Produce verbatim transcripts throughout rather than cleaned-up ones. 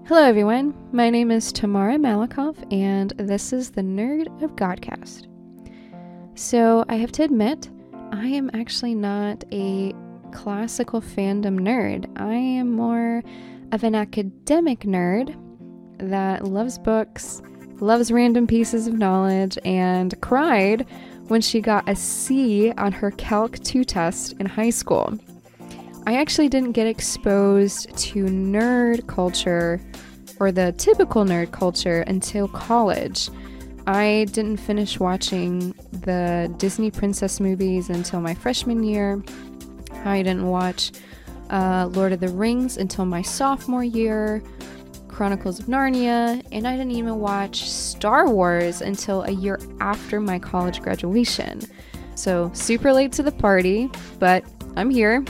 Hello everyone, my name is Tamara Malakoff and this is the Nerd of Godcast. So I have to admit, I am actually not a classical fandom nerd. I am more of an academic nerd that loves books, loves random pieces of knowledge, and cried when she got a C on her Calc two test in high school. I actually didn't get exposed to nerd culture, or the typical nerd culture, until college. I didn't finish watching the Disney princess movies until my freshman year. I didn't watch uh, Lord of the Rings until my sophomore year, Chronicles of Narnia, and I didn't even watch Star Wars until a year after my college graduation. So super late to the party, but I'm here.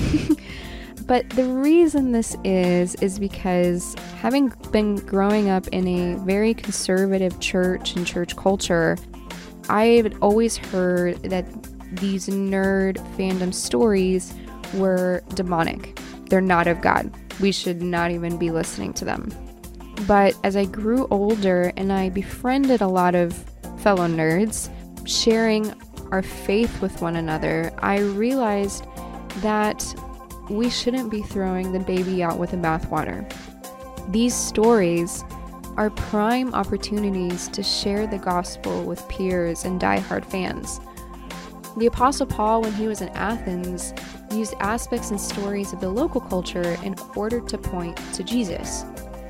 But the reason this is, is because having been growing up in a very conservative church and church culture, I've always heard that these nerd fandom stories were demonic. They're not of God. We should not even be listening to them. But as I grew older and I befriended a lot of fellow nerds, sharing our faith with one another, I realized that we shouldn't be throwing the baby out with the bathwater. These stories are prime opportunities to share the gospel with peers and diehard fans. The Apostle Paul, when he was in Athens, used aspects and stories of the local culture in order to point to Jesus.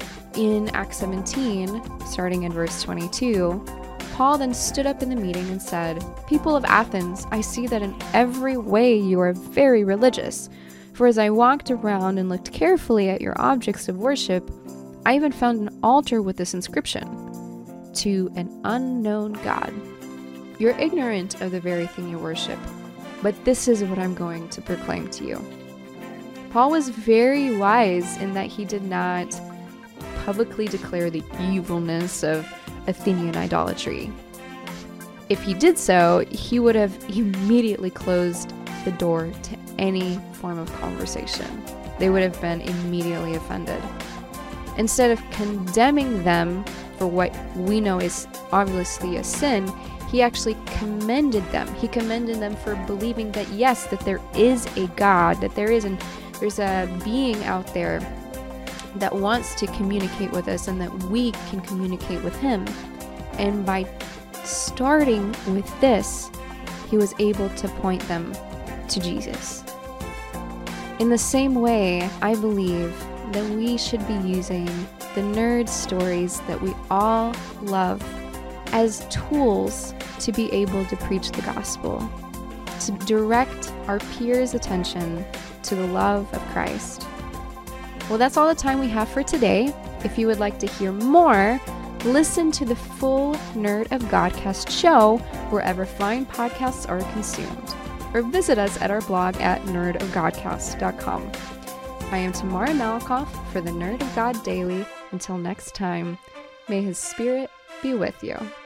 In Acts seventeen, starting in verse twenty-two, Paul then stood up in the meeting and said, "People of Athens, I see that in every way you are very religious. For as I walked around and looked carefully at your objects of worship, I even found an altar with this inscription, 'To an unknown God.' You're ignorant of the very thing you worship, but this is what I'm going to proclaim to you." Paul was very wise in that he did not publicly declare the evilness of Athenian idolatry. If he did so, he would have immediately closed the door to any form of conversation. They would have been immediately offended. Instead of condemning them for what we know is obviously a sin, he actually commended them. He commended them for believing that yes, that there is a God, that there is an, there's a being out there that wants to communicate with us and that we can communicate with him. And by starting with this, he was able to point them to Jesus. In the same way, I believe that we should be using the nerd stories that we all love as tools to be able to preach the gospel, to direct our peers' attention to the love of Christ. Well, that's all the time we have for today. If you would like to hear more, listen to the full Nerd of Godcast show wherever fine podcasts are consumed, or visit us at our blog at nerd of godcast dot com. I am Tamara Malakoff for the Nerd of God Daily. Until next time, may his spirit be with you.